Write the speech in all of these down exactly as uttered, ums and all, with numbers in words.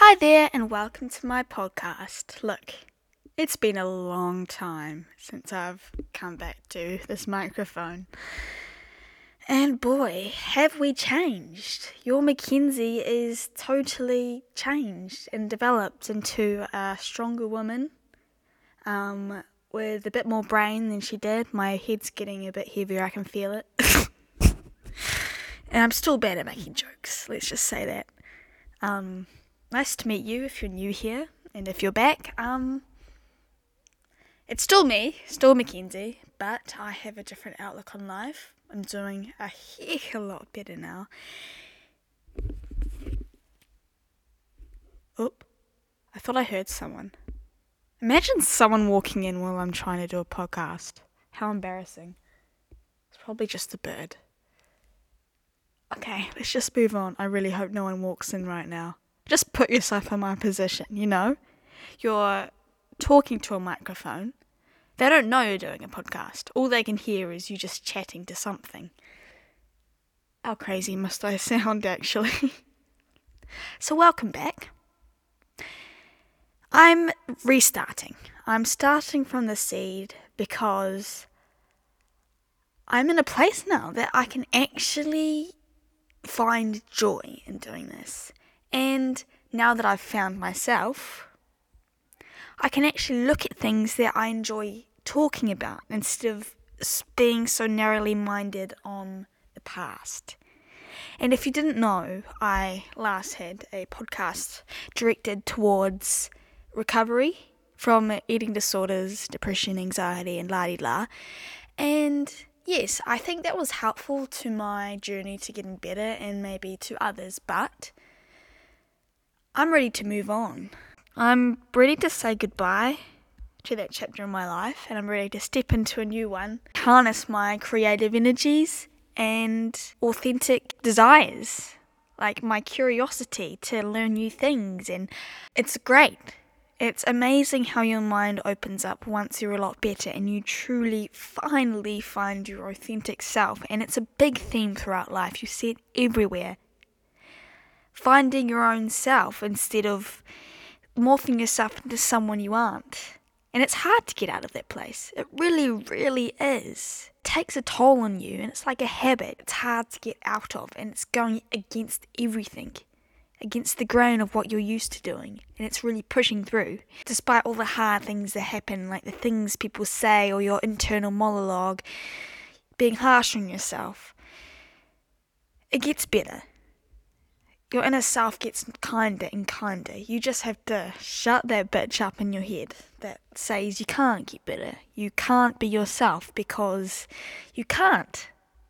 Hi there, and welcome to my podcast. Look, it's been a long time since I've come back to this microphone. And boy, have we changed. Your Mackenzie is totally changed and developed into a stronger woman um, with a bit more brain than she did. My head's getting a bit heavier, I can feel it. And I'm still bad at making jokes, let's just say that. Um... Nice to meet you if you're new here, and if you're back, um, it's still me, still Mackenzie, but I have a different outlook on life. I'm doing a heck of a lot better now. Oop, I thought I heard someone. Imagine someone walking in while I'm trying to do a podcast. How embarrassing. It's probably just a bird. Okay, let's just move on. I really hope no one walks in right now. Just put yourself in my position, you know? You're talking to a microphone. They don't know you're doing a podcast. All they can hear is you just chatting to something. How crazy must I sound, actually? So welcome back. I'm restarting. I'm starting from the seed because I'm in a place now that I can actually find joy in doing this. And now that I've found myself, I can actually look at things that I enjoy talking about instead of being so narrowly minded on the past. And if you didn't know, I last had a podcast directed towards recovery from eating disorders, depression, anxiety, and la-di-la. And yes, I think that was helpful to my journey to getting better and maybe to others, but I'm ready to move on. I'm ready to say goodbye to that chapter in my life, and I'm ready to step into a new one, harness my creative energies and authentic desires, like my curiosity to learn new things. And it's great. It's amazing how your mind opens up once you're a lot better and you truly, finally find your authentic self. And it's a big theme throughout life. You see it everywhere. Finding your own self instead of morphing yourself into someone you aren't. And it's hard to get out of that place. It really, really is. It takes a toll on you, and it's like a habit. It's hard to get out of, and it's going against everything, against the grain of what you're used to doing. And it's really pushing through. Despite all the hard things that happen, like the things people say or your internal monologue, being harsh on yourself, it gets better. Your inner self gets kinder and kinder. You just have to shut that bitch up in your head that says you can't get better. You can't be yourself because you can't.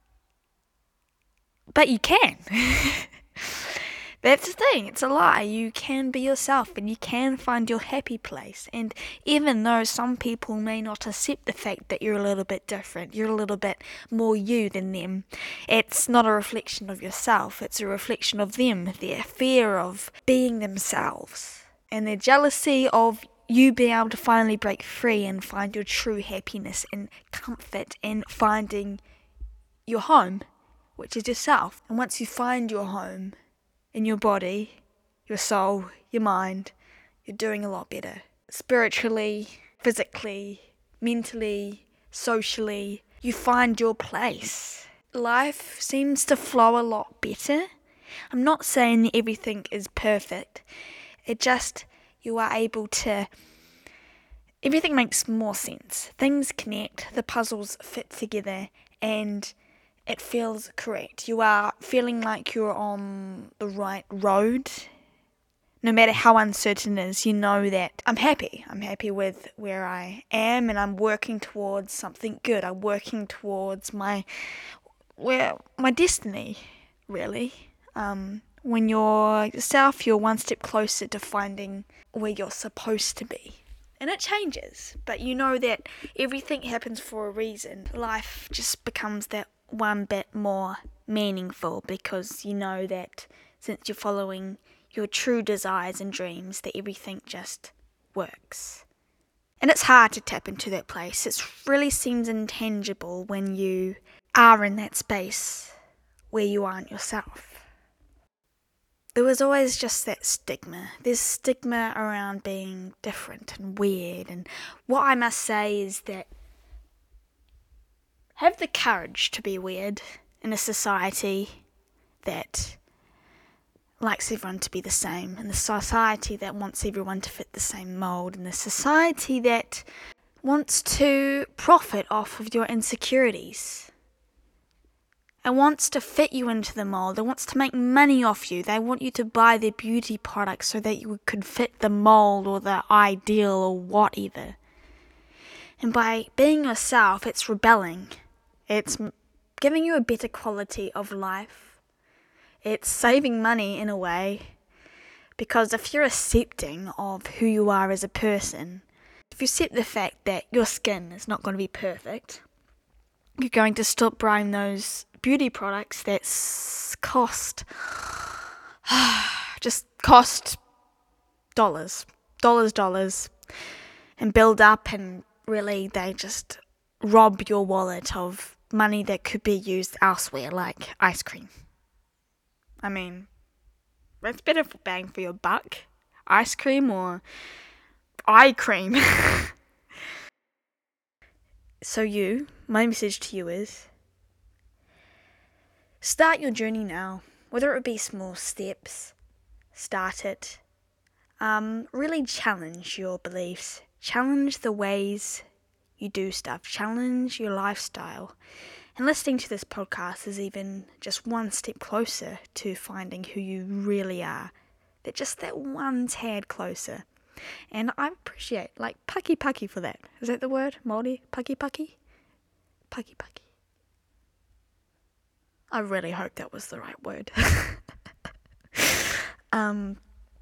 But you can. That's the thing. It's a lie. You can be yourself and you can find your happy place. And even though some people may not accept the fact that you're a little bit different, you're a little bit more you than them, it's not a reflection of yourself. It's a reflection of them, their fear of being themselves, and their jealousy of you being able to finally break free and find your true happiness and comfort and finding your home, which is yourself. And once you find your home, in your body, your soul, your mind, you're doing a lot better. Spiritually, physically, mentally, socially, you find your place. Life seems to flow a lot better. I'm not saying that everything is perfect. It just, you are able to, everything makes more sense. Things connect, the puzzles fit together, and it feels correct. You are feeling like you're on the right road. No matter how uncertain it is, you know that I'm happy. I'm happy with where I am, and I'm working towards something good. I'm working towards my where my destiny, really. Um, when you're yourself, you're one step closer to finding where you're supposed to be. And it changes, but you know that everything happens for a reason. Life just becomes that one bit more meaningful because you know that since you're following your true desires and dreams, that everything just works. And it's hard to tap into that place. It really seems intangible when you are in that space where you aren't yourself. there was always just that stigma. There's stigma around being different and weird. And what I must say is that have the courage to be weird in a society that likes everyone to be the same, in the society that wants everyone to fit the same mould, in the society that wants to profit off of your insecurities. It wants to fit you into the mould. It wants to make money off you. They want you to buy their beauty products so that you could fit the mould or the ideal or whatever. And by being yourself, it's rebelling. It's giving you a better quality of life. It's saving money in a way, because if you're accepting of who you are as a person, if you accept the fact that your skin is not going to be perfect, you're going to stop buying those beauty products that cost, just cost dollars, dollars, dollars, and build up, and really they just rob your wallet of money that could be used elsewhere, like ice cream. I mean, that's better for bang for your buck. Ice cream or eye cream. So you, my message to you is, start your journey now. Whether it be small steps, start it. Um, really challenge your beliefs. Challenge the ways you do stuff. Challenge your lifestyle. And listening to this podcast is even just one step closer to finding who you really are. They're just that one tad closer. And I appreciate, like, paki paki for that. Is that the word? Māori? Paki paki? Paki paki. I really hope that was the right word. um,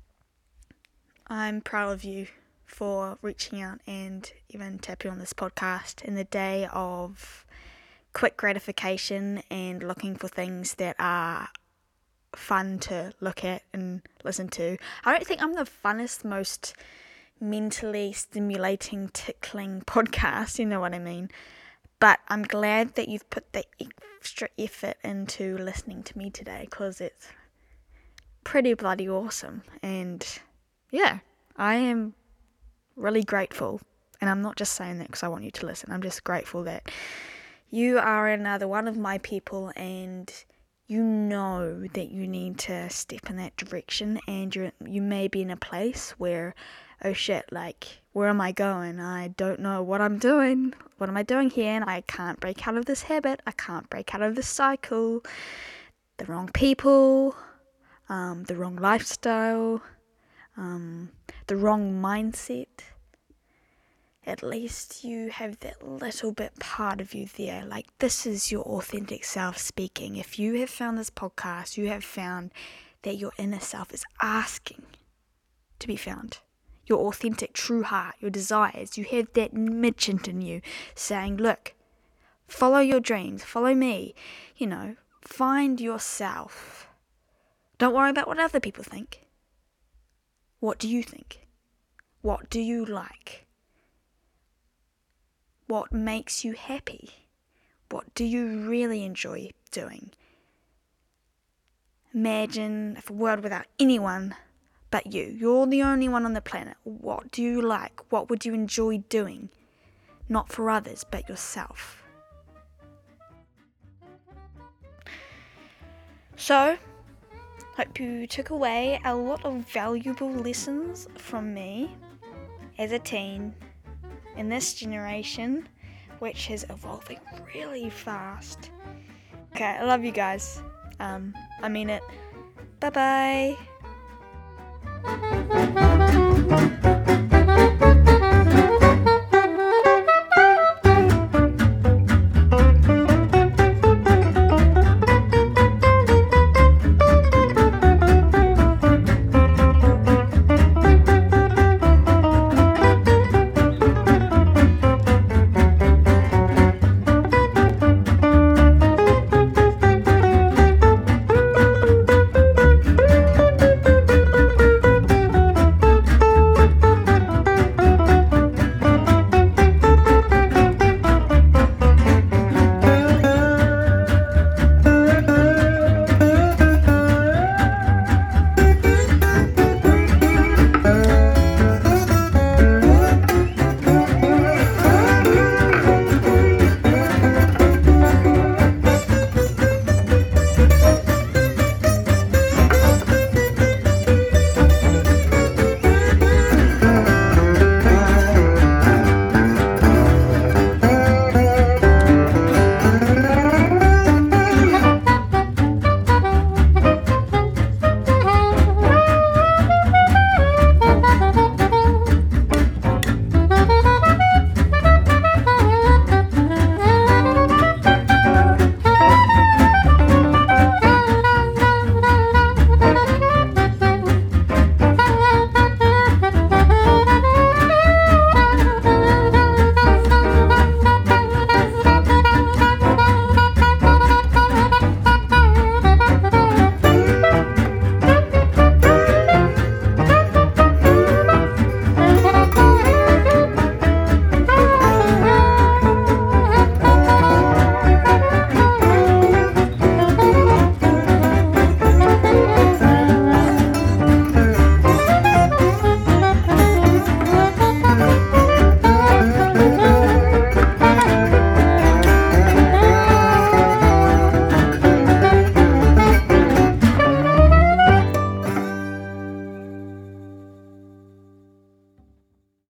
I'm proud of you for reaching out and even tapping on this podcast in the day of quick gratification and looking for things that are fun to look at and listen to. I don't think I'm the funnest, most mentally stimulating, tickling podcast, you know what I mean? But I'm glad that you've put the extra effort into listening to me today, because it's pretty bloody awesome. And yeah, I am really grateful. And I'm not just saying that because I want you to listen. I'm just grateful that you are another one of my people, and you know that you need to step in that direction, and you you may be in a place where, oh shit, like, where am I going? I don't know what I'm doing. What am I doing here? And I can't break out of this habit. I can't break out of this cycle. The wrong people, um, the wrong lifestyle, um, the wrong mindset. At least you have that little bit part of you there. Like, this is your authentic self speaking. If you have found this podcast, you have found that your inner self is asking to be found. Your authentic true heart, your desires. You have that midget in you saying, look, follow your dreams, follow me. You know, find yourself. Don't worry about what other people think. What do you think? What do you like? What makes you happy? What do you really enjoy doing? Imagine if a world without anyone but you. You're the only one on the planet. What do you like? What would you enjoy doing? Not for others, but yourself. So, hope you took away a lot of valuable lessons from me as a teen in this generation, which is evolving really fast. Okay, I love you guys. Um, I mean it. Bye bye.